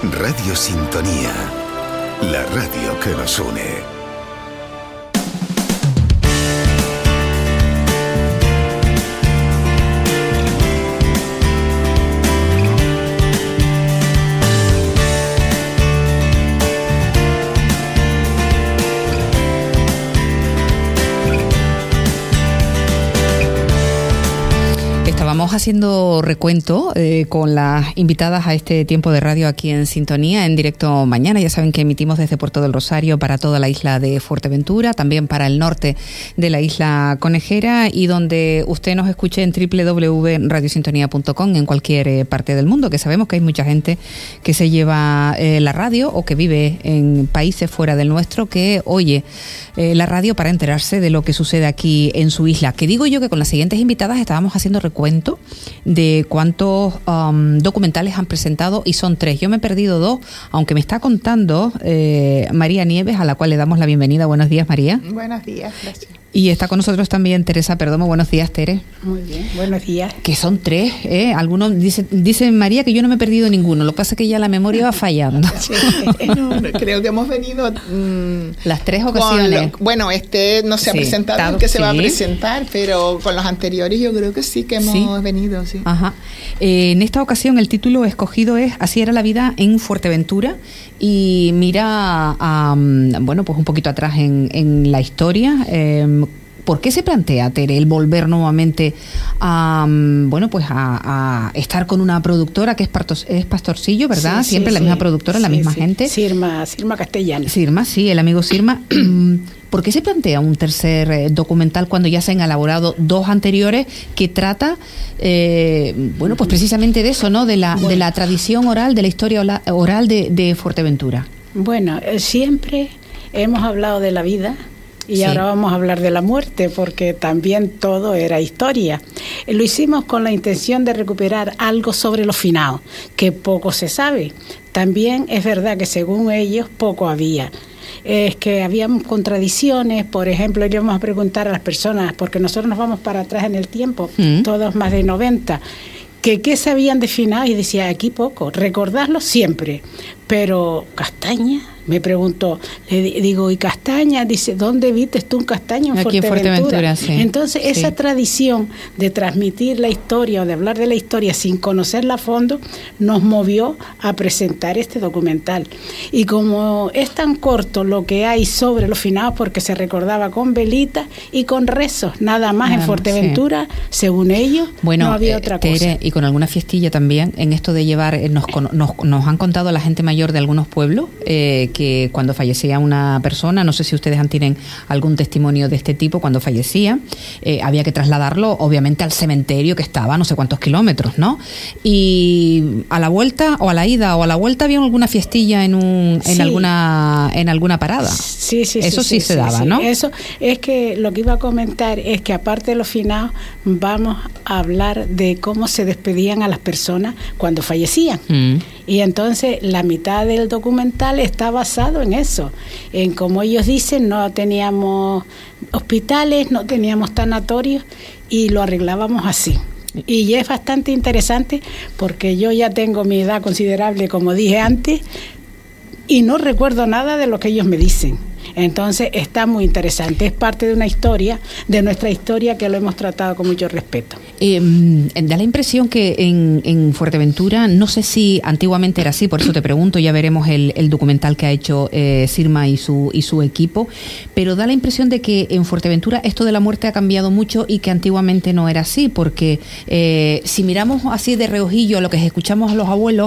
Radio Sintonía, la radio que nos une. Estábamos haciendo recuento con las invitadas a este tiempo de radio aquí en Sintonía, en directo mañana. Ya saben que emitimos desde Puerto del Rosario para toda la isla de Fuerteventura, también para el norte de la isla Conejera, y donde usted nos escuche en www.radiosintonía.com en cualquier parte del mundo, que sabemos que hay mucha gente que se lleva la radio o que vive en países fuera del nuestro, que oye la radio para enterarse de lo que sucede aquí en su isla. Que digo yo que con las siguientes invitadas estábamos haciendo recuento de cuántos documentales han presentado, y son 3. Yo me he perdido 2, aunque me está contando María Nieves, a la cual le damos la bienvenida. Buenos días, María. Buenos días, gracias. Y está con nosotros también Teresa Perdomo. Buenos días, Tere. Muy bien, buenos días. Que son 3, Algunos dice María que yo no me he perdido ninguno. Lo que pasa es que ya la memoria va fallando. Sí, no, creo que hemos venido las 3 ocasiones. Bueno, no se ha presentado, el que se va a presentar, pero con los anteriores yo creo que sí que hemos venido, sí. Ajá. En esta ocasión el título escogido es Así era la vida en Fuerteventura, y mira pues un poquito atrás en la historia. ¿Por qué se plantea, Tere, el volver nuevamente a estar con una productora que es Pastorcillo, ¿verdad? Sí, siempre la misma productora, la misma gente. Sirma Castellano. Sirma, sí, el amigo Sirma. ¿Por qué se plantea un tercer documental cuando ya se han elaborado 2 anteriores que trata, pues precisamente de eso, ¿no? De la tradición oral, de la historia oral de Fuerteventura? Bueno, siempre hemos hablado de la vida. Y ahora vamos a hablar de la muerte, porque también todo era historia. Lo hicimos con la intención de recuperar algo sobre los finados, que poco se sabe. También es verdad que según ellos poco había. Es que habíamos contradicciones. Por ejemplo, íbamos a preguntar a las personas, porque nosotros nos vamos para atrás en el tiempo, todos más de 90, que qué sabían de finados, y decía, aquí poco, recordarlo siempre. Pero Castaña, me preguntó, le digo, ¿y Castaña? Dice, ¿dónde viste tú un castaño en Fuerteventura? Aquí en Fuerteventura, sí. Entonces, esa tradición de transmitir la historia o de hablar de la historia sin conocerla a fondo nos movió a presentar este documental. Y como es tan corto lo que hay sobre los finados, porque se recordaba con velitas y con rezos, nada más en Fuerteventura, según ellos, no había otra cosa. Tere, y con alguna fiestilla también, en esto de llevar, nos han contado la gente mayor de algunos pueblos, que cuando fallecía una persona, no sé si ustedes tienen algún testimonio de este tipo, cuando fallecía, había que trasladarlo obviamente al cementerio, que estaba a no sé cuántos kilómetros, ¿no? Y a la vuelta, o a la ida o a la vuelta, había alguna fiestilla en alguna parada. Sí, eso sí se daba, ¿no? Eso es que lo que iba a comentar es que aparte de los finados, vamos a hablar de cómo se despedían a las personas cuando fallecían. Y entonces la mitad del documental está basado en eso, en como ellos dicen, no teníamos hospitales, no teníamos tanatorios, y lo arreglábamos así. Y es bastante interesante porque yo ya tengo mi edad considerable, como dije antes, y no recuerdo nada de lo que ellos me dicen. Entonces está muy interesante, es parte de una historia, de nuestra historia, que lo hemos tratado con mucho respeto. Da la impresión que en Fuerteventura, no sé si antiguamente era así, por eso te pregunto, ya veremos el documental que ha hecho Sirma y su equipo, pero da la impresión de que en Fuerteventura esto de la muerte ha cambiado mucho y que antiguamente no era así, porque si miramos así de reojillo lo que escuchamos a los abuelos,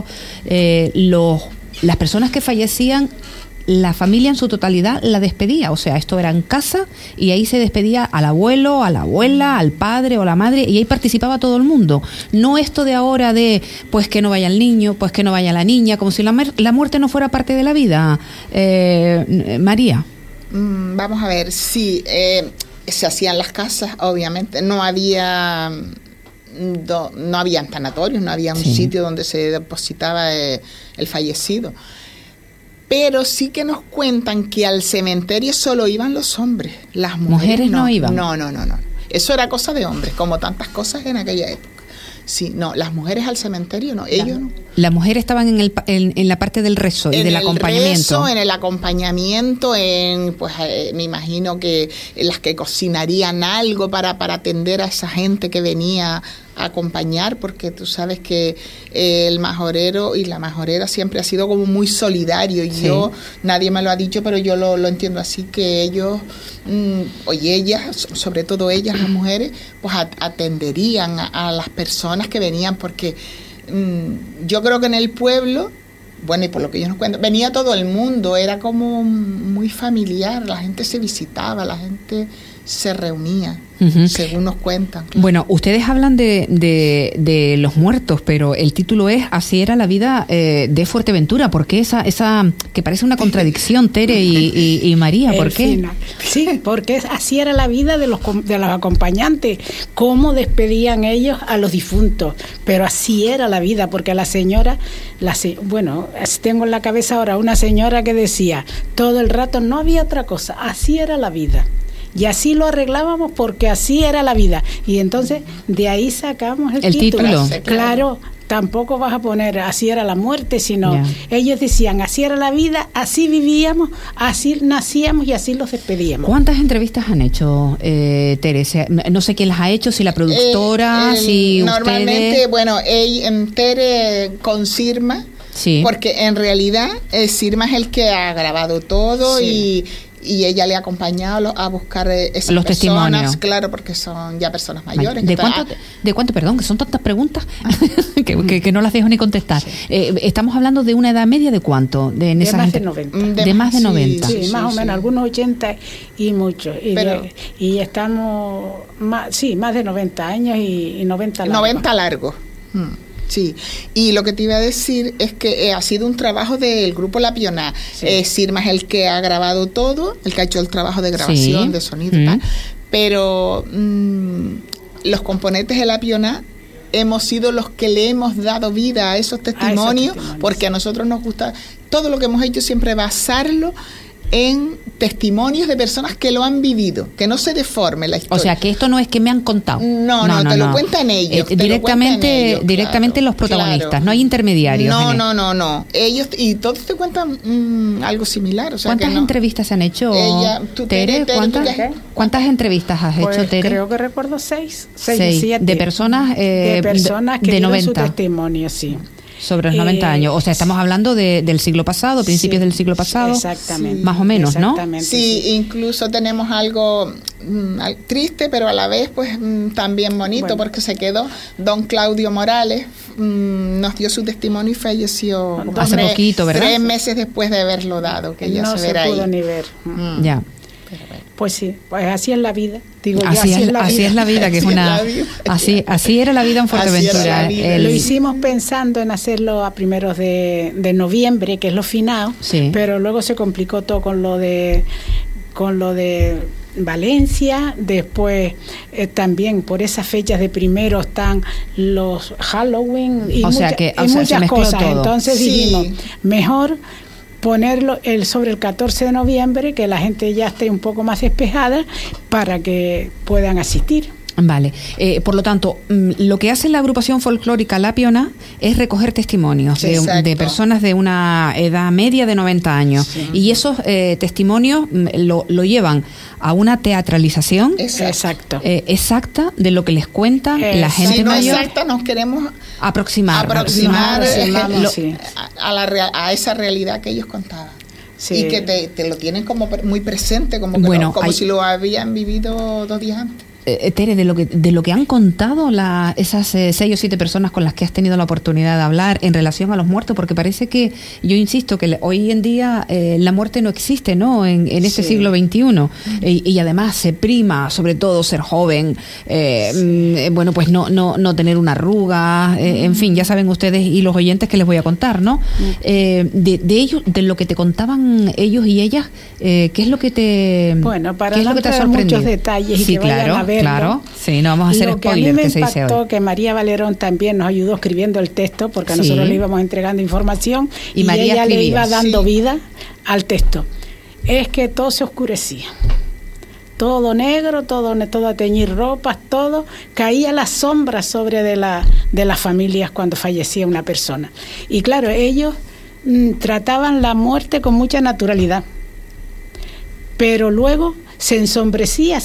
las personas que fallecían, la familia en su totalidad la despedía, o sea, esto era en casa y ahí se despedía al abuelo, a la abuela, al padre o la madre, y ahí participaba todo el mundo. No esto de ahora de, pues que no vaya el niño, pues que no vaya la niña, como si la muerte no fuera parte de la vida. María. Vamos a ver, sí, se hacían las casas, obviamente, no había tanatorios, no había un sitio donde se depositaba el fallecido. Pero sí que nos cuentan que al cementerio solo iban los hombres, las mujeres no iban. No. Eso era cosa de hombres, como tantas cosas en aquella época. Sí, no, las mujeres al cementerio no, ellos no. Las mujeres estaban en la parte del rezo y del acompañamiento. En el acompañamiento, pues me imagino que las que cocinarían algo para atender a esa gente que venía a acompañar, porque tú sabes que el majorero y la majorera siempre ha sido como muy solidario, y yo, nadie me lo ha dicho, pero yo lo entiendo así, que ellos, y ellas, sobre todo ellas, las mujeres, pues atenderían a las personas que venían, porque yo creo que en el pueblo, bueno, y por lo que ellos nos cuentan, venía todo el mundo, era como muy familiar, la gente se visitaba, la gente se reunía, según nos cuentan. Claro. Bueno, ustedes hablan de los muertos, pero el título es Así era la vida de Fuerteventura. ¿Por qué esa que parece una contradicción, Tere y María? ¿Por qué? Sí, porque así era la vida de los acompañantes, cómo despedían ellos a los difuntos, pero así era la vida, porque la señora, bueno, tengo en la cabeza ahora una señora que decía, todo el rato no había otra cosa, así era la vida. Y así lo arreglábamos porque así era la vida. Y entonces de ahí sacamos el título. Claro, tampoco vas a poner así era la muerte, sino ellos decían así era la vida, así vivíamos, así nacíamos y así los despedíamos. ¿Cuántas entrevistas han hecho, Teresa? No sé quién las ha hecho, si la productora, si normalmente, ustedes. Bueno, Tere con Sirma, porque en realidad Sirma es el que ha grabado todo y ella le ha acompañado a buscar esas los personas, testimonios. Claro, porque son ya personas mayores. ¿De cuánto, perdón, que son tantas preguntas que no las dejo ni contestar? Estamos hablando de una edad media de cuánto? De más de 90. De más de 90. Sí, más o menos, algunos 80 y muchos. Y estamos, más de 90 años y 90 largos. 90 largos. Sí, y lo que te iba a decir es que ha sido un trabajo del grupo La Pionà. Sirma es el que ha grabado todo, el que ha hecho el trabajo de grabación, de sonido y tal, pero los componentes de La Pionà hemos sido los que le hemos dado vida a esos testimonios, porque a nosotros nos gusta todo lo que hemos hecho, siempre basarlo en testimonios de personas que lo han vivido, que no se deforme la historia. O sea, que esto no es que me han contado. No, te lo cuentan ellos. Directamente los protagonistas, no hay intermediarios. No. Ellos, y todos te cuentan algo similar. O sea, ¿cuántas entrevistas se han hecho, Tere? ¿Cuántas entrevistas has hecho, Tere? Creo que recuerdo 6, 7. De personas que de 90. Su testimonio, sí. Sobre los 90 años. O sea, estamos hablando del siglo pasado, principios del siglo pasado. Exactamente. Más o menos, ¿no? Sí, incluso tenemos algo triste, pero a la vez pues también bonito, porque se quedó don Claudio Morales, nos dio su testimonio y falleció hace poquito, ¿verdad? 3 meses después de haberlo dado, que ya no se pudo ahí. Ni ver. Ya. Pues sí, pues así es la vida. Digo, así es la vida, que es una así era la vida en Fuerteventura. Lo hicimos pensando en hacerlo a primeros de noviembre, que es lo final, pero luego se complicó todo con lo de Valencia. Después también por esas fechas de primero están los Halloween y muchas cosas. Todo. Entonces dijimos, mejor ponerlo sobre el 14 de noviembre, que la gente ya esté un poco más despejada para que puedan asistir. Vale, por lo tanto, lo que hace la agrupación folclórica La Pionà es recoger testimonios de personas de una edad media de 90 años, y esos testimonios lo llevan a una teatralización exacta de lo que les cuenta la gente mayor. Exacta, nos queremos aproximar a esa realidad que ellos contaban. Y que te lo tienen como muy presente, como si lo habían vivido 2 días antes. Tere, de lo que han contado esas 6 o 7 personas con las que has tenido la oportunidad de hablar en relación a los muertos, porque parece que, yo insisto, que hoy en día la muerte no existe, ¿no? En este siglo XXI, y además se prima, sobre todo, ser joven, bueno, pues no tener una arruga, en fin, ya saben ustedes y los oyentes que les voy a contar, ¿no? De ellos, de lo que te contaban ellos y ellas, ¿qué es lo que te para no traer muchos detalles y que vayan a ver. Claro, sí, no vamos a hacer spoiler, que se dice hoy. Lo que a mí me impactó, que María Valerón también nos ayudó escribiendo el texto, porque nosotros le íbamos entregando información y María ella escribía, le iba dando vida al texto, es que todo se oscurecía. todo negro, todo a teñir ropas, todo, caía la sombra sobre de las familias cuando fallecía una persona. Y claro, ellos trataban la muerte con mucha naturalidad, pero luego se ensombrecía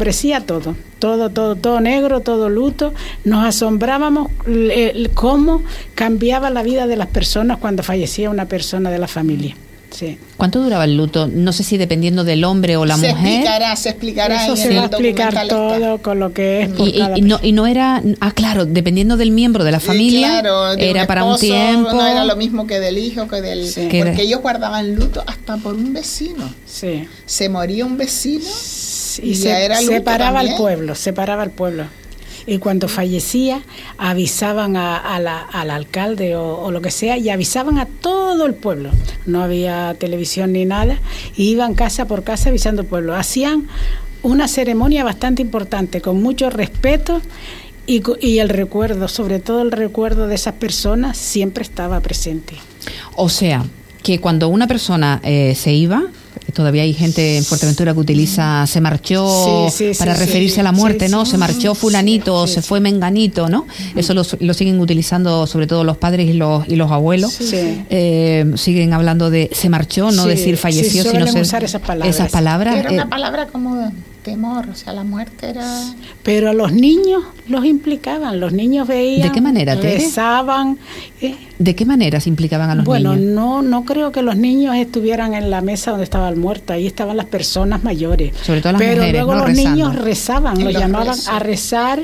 todo negro, todo luto. Nos asombrábamos cómo cambiaba la vida de las personas cuando fallecía una persona de la familia. Sí. ¿Cuánto duraba el luto? No sé si dependiendo del hombre o la mujer. Se explicará. Eso se va a explicar todo con lo que es por cada y no era, claro, dependiendo del miembro de la familia, claro, de era un para esposo, un tiempo. No era lo mismo que del hijo, que del... Sí. Porque ellos guardaban luto hasta por un vecino. Sí. Se moría un vecino y separaba al pueblo. Y cuando fallecía, avisaban al alcalde o lo que sea, y avisaban a todo el pueblo. No había televisión ni nada, y iban casa por casa avisando al pueblo. Hacían una ceremonia bastante importante, con mucho respeto, y el recuerdo, sobre todo el recuerdo de esas personas, siempre estaba presente. O sea, que cuando una persona se iba, todavía hay gente en Fuerteventura que utiliza se marchó para referirse a la muerte, ¿no? Se marchó fulanito, se fue menganito, ¿no? Eso lo siguen utilizando sobre todo los padres y los abuelos. Siguen hablando de se marchó, no decir falleció, sino usar esas palabras. Era una palabra como de temor, o sea, la muerte era... Pero a los niños los implicaban, los niños veían... ¿De qué manera, Tere? Rezaban. ¿De qué manera se implicaban a los niños? Bueno, no creo que los niños estuvieran en la mesa donde estaba el muerto, ahí estaban las personas mayores. Sobre todo las pero mujeres, luego los rezando. niños rezaban, los llamaban a rezar,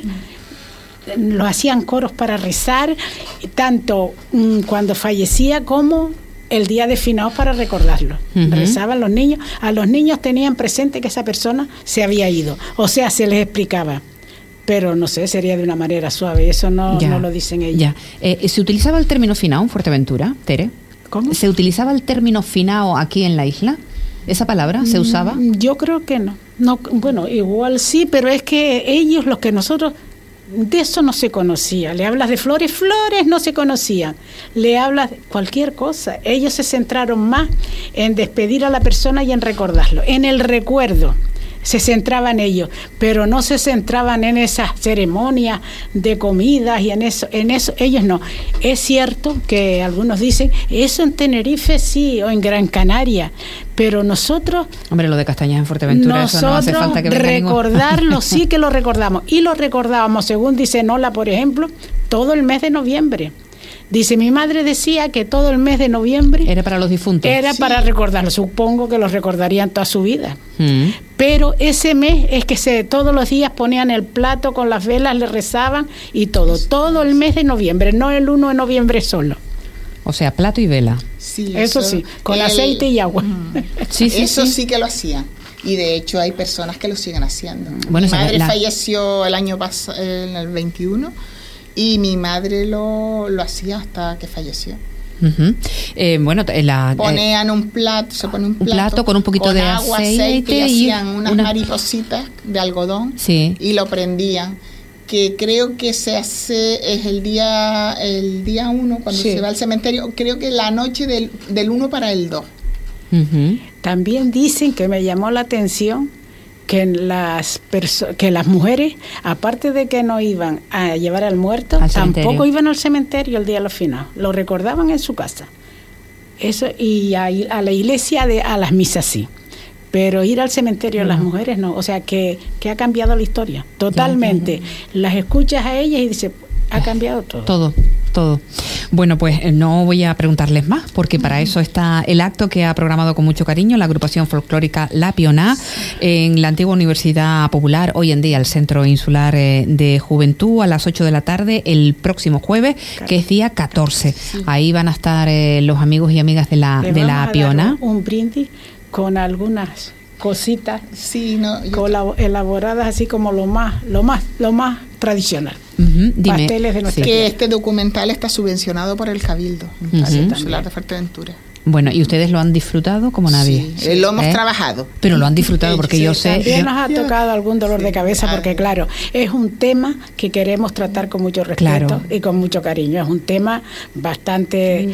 lo hacían coros para rezar, tanto cuando fallecía como el día de finados para recordarlo. Rezaban los niños, a los niños tenían presente que esa persona se había ido, o sea, se les explicaba. Pero no sé, sería de una manera suave, eso no lo dicen ellos. ¿Se utilizaba el término finao en Fuerteventura, Tere? ¿Cómo? ¿Se utilizaba el término finao aquí en la isla? ¿Esa palabra se usaba? Yo creo que no. Bueno, igual sí, pero es que ellos, los que nosotros... De eso no se conocía. Le hablas de flores no se conocían. Le hablas de cualquier cosa. Ellos se centraron más en despedir a la persona y en recordarlo. En el recuerdo se centraban ellos, pero no se centraban en esas ceremonias de comidas y en eso ellos no. Es cierto que algunos dicen, eso en Tenerife sí, o en Gran Canaria, pero nosotros... Hombre, lo de Castañas en Fuerteventura, eso no hace falta que venga recordarlo, sí que lo recordamos. Y lo recordábamos, según dice Nola, por ejemplo, todo el mes de noviembre. Dice, mi madre decía que todo el mes de noviembre... Era para los difuntos. Era para recordarlo. Supongo que los recordarían toda su vida. Pero ese mes es que todos los días ponían el plato con las velas, le rezaban y todo el mes de noviembre, no el 1 de noviembre solo. O sea, plato y vela. Sí, eso sí, con aceite y agua. Eso sí que lo hacían. Y de hecho hay personas que lo siguen haciendo. Bueno, mi madre falleció el año pasado, en el 21, y mi madre lo hacía hasta que falleció. Ponían un plato, se pone un plato con un poquito de agua, aceite y hacían unas maripositas de algodón y lo prendían. Que creo que se hace es el día 1 cuando se va al cementerio, creo que la noche del 1 para el 2. También dicen, que me llamó la atención, que las mujeres, aparte de que no iban a llevar al muerto, tampoco iban al cementerio el día de los finados, lo recordaban en su casa. Eso, y a la iglesia, a las misas sí. Pero ir al cementerio las mujeres no, o sea que ha cambiado la historia totalmente. Las escuchas a ellas y dices, ha cambiado todo. Todo. Bueno, pues no voy a preguntarles más, porque para eso está el acto que ha programado con mucho cariño la agrupación folclórica La Pioná en la antigua Universidad Popular, hoy en día el Centro Insular de Juventud, a las 8 de la tarde el próximo jueves, que es día 14. Ahí van a estar los amigos y amigas de la Pioná. Un brindis con algunas cositas elaboradas así como lo más tradicional. Pasteles de nuestra que este documental está subvencionado por el Cabildo Insular de Fuerteventura. Bueno, ¿y ustedes lo han disfrutado como nadie? Sí, lo hemos trabajado. Pero lo han disfrutado porque yo sé... También nos ha tocado algún dolor de cabeza porque, claro, es un tema que queremos tratar con mucho respeto y con mucho cariño. Es un tema bastante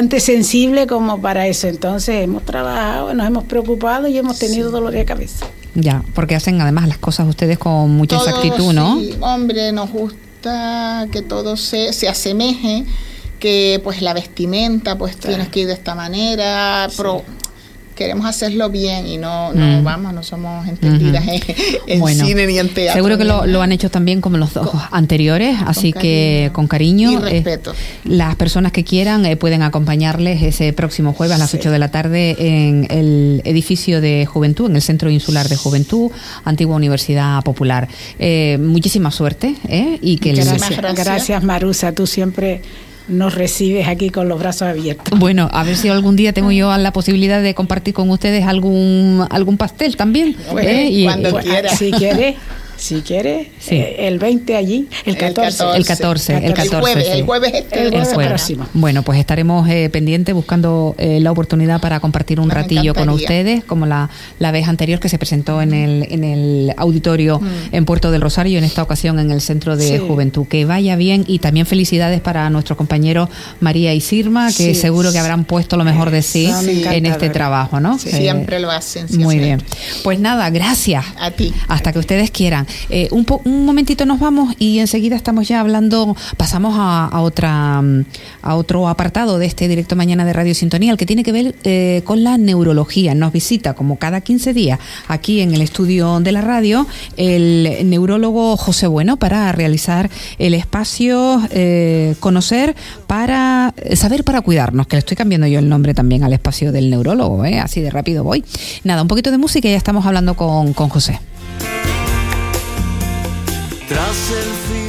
sensible como para eso. Entonces hemos trabajado, nos hemos preocupado y hemos tenido dolor de cabeza. Ya, porque hacen además las cosas ustedes con mucha exactitud, ¿no? Sí, hombre, nos gusta que todo se asemeje, que pues la vestimenta pues tienes que ir de esta manera, queremos hacerlo bien y no somos entendidas en cine ni en teatro. Seguro que lo han hecho también como los dos anteriores, así que con cariño. Y respeto. Las personas que quieran pueden acompañarles ese próximo jueves a las 8 de la tarde en el edificio de Juventud, en el Centro Insular de Juventud, Antigua Universidad Popular. Muchísima suerte y que gracias Marusa, tú siempre nos recibes aquí con los brazos abiertos. Bueno, a ver si algún día tengo yo la posibilidad de compartir con ustedes algún pastel también. Cuando quiera. Si quiere, el 20 allí, el 14. El 14. El jueves próximo. Bueno, pues estaremos pendientes buscando la oportunidad para compartir un ratillo con ustedes, como la vez anterior que se presentó en el auditorio en Puerto del Rosario, en esta ocasión en el Centro de Juventud. Que vaya bien y también felicidades para nuestros compañeros María y Sirma, que seguro que habrán puesto lo mejor de sí en este trabajo, ¿no? Siempre lo hacen. Muy bien. Pues nada, gracias. A ti. Hasta que ustedes quieran. Un momentito nos vamos y enseguida estamos ya hablando, pasamos a otro apartado de este Directo Mañana de Radio Sintonía, el que tiene que ver con la neurología. Nos visita como cada 15 días aquí en el estudio de la radio el neurólogo José Bueno para realizar el espacio Conocer para Saber para Cuidarnos, que le estoy cambiando yo el nombre también al espacio del neurólogo, así de rápido voy. Nada, un poquito de música y ya estamos hablando con José. Tras el fin